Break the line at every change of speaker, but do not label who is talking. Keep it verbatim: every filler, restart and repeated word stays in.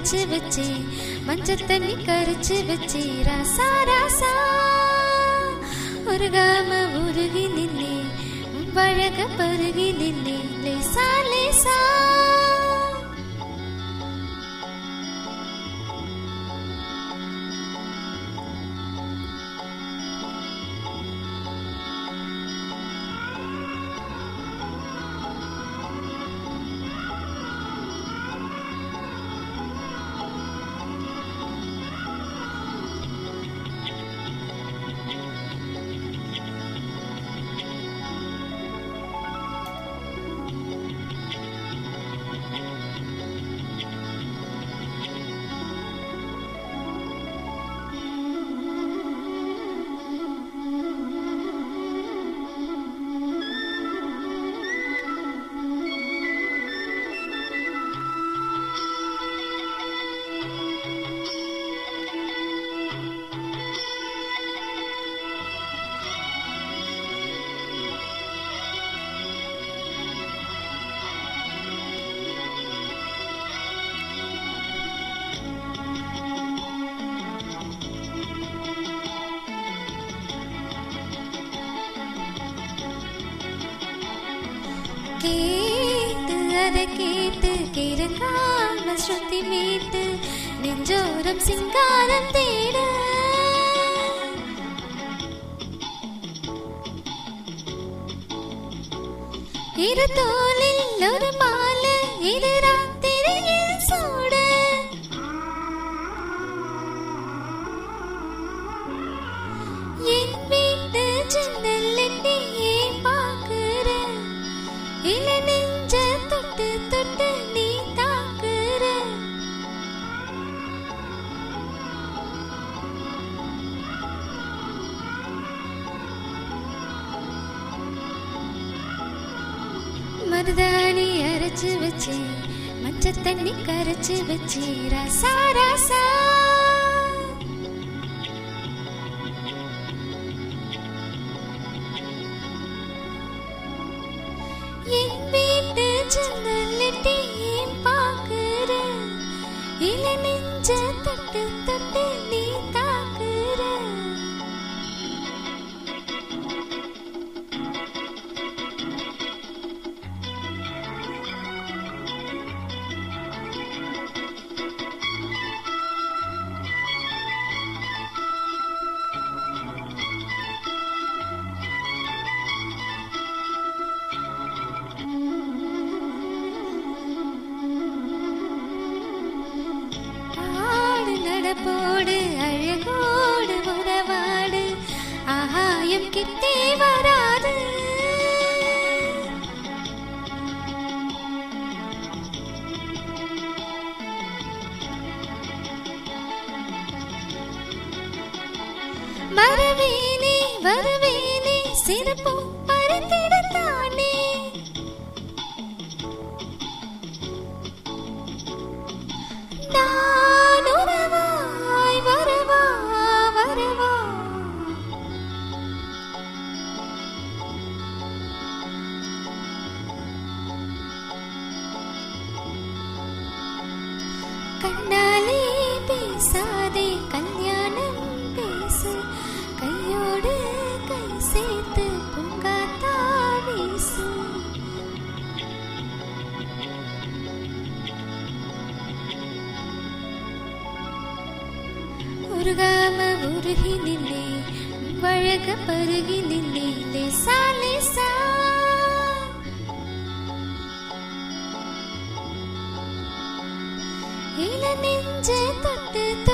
அரைச்சு வச்சு மஞ்சள் தண்ணி கரைச்சு வச்சு ராசா ராசா உருகாம உருகி நின்னே வழக பருகி நின்னே லேசா லேசா கேட்டு அதை கேட்டு கிறங்காமல் ஸ்ருதி மீட்டு நெஞ்சோரம் சிங்காரம் தேட இரு தோளில் ஒரு மாலை இது ராத்திரியில் சூட என் வீட்டு ஜன்னல் எட்டியே பார்க்கிற இல நெஞ்ச தொட்டு தொட்டு நீ தாக்குற மருதாணி அரைச்சு வச்சு மஞ்சள் தண்ணி கரைச்சு வச்சு ராசா ராசா என் வீட்டு ஜன்னல் எட்டியே பார்க்கிற இல நெஞ்ச தொட்டு தொட்டு நீ தாக்குற போடு அழகோடு உறவாடு ஆகாயம் கிட்டே வராது வரவேனே வரவேனே சிறப்பு பறித்திடத்தானே கண்ணாலே பேசாதே கல்யாணம் பேசு கையோடு கை சேர்த்து பூங்காத்தா வீசு உருகாம உருகி நின்னே வழக பருகி நின்னே லேசா லேசா இல நெஞ்ச தொட்டு